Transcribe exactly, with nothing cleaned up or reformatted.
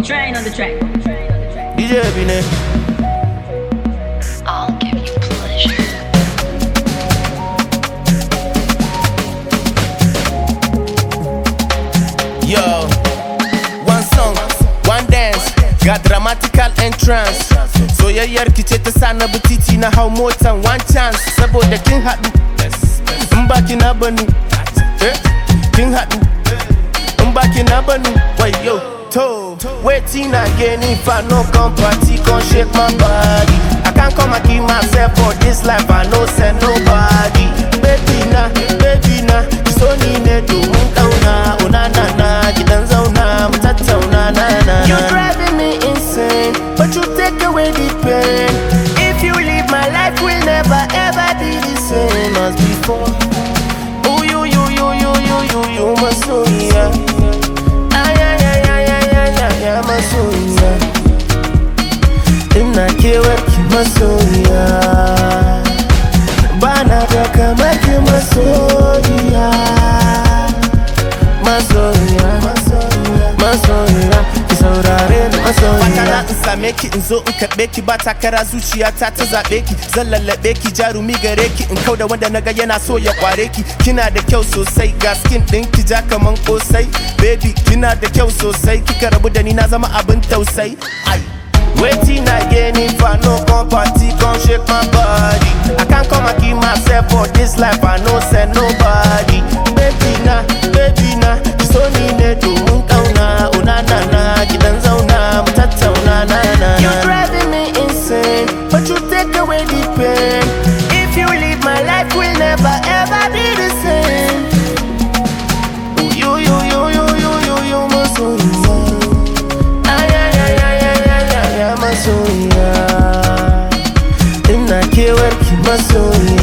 Train on the track. D J Bine. I'll give you pleasure. Yo, one song, one dance, got dramatical entrance. So yeah, yeah, kiche ta sana butiti na hau motan one chance. Saboda kin haɗu, in baki na banu, eh, kin haɗu, in baki na banu, wayo. To, waiting again if I no come party, come shake my body. I can't come and give myself for this life, I no send nobody. Baby na, baby na, so ni ne do mutauna, una na na, gidan zauna, mutatauna na na. You're driving me insane, but you take away the pain. If you leave, my life will never ever be the same as before. Ooh, you, you, you, you, you, you, you, my soul, yeah. Masoya, ina kewarki masoya, bana da kamar ki masoya, masoya, masoya, ki saurare ni masoya. Fatana in same ki in zo in karɓe ki ba takara zuciyata ta zaɓe ki, zan lallaɓe ki jarumi gare ki in kauda wanda naga yana so ya kware ki. Kina da kyau sosai ga skin ɗin ki ja kaman kosai, baby kina da kyau sosai kika rabu da ni na zama abin tausayi. Ai, waiting again if I no come party, come shake my body. I can't come and keep myself for this life, I no send nobody. Baby na, baby na, so ni ne do mun kauna, una na na, gidan zauna, mutatauna na na. You're driving me insane, but you take away the pain. If you leave, my life will never ever be the same. Ooh, you, you, you, you, you, you, you, masoya. Ay, ay, ay, ay, ay, ay, ay, ay, masoya. Ina kewarki masoya.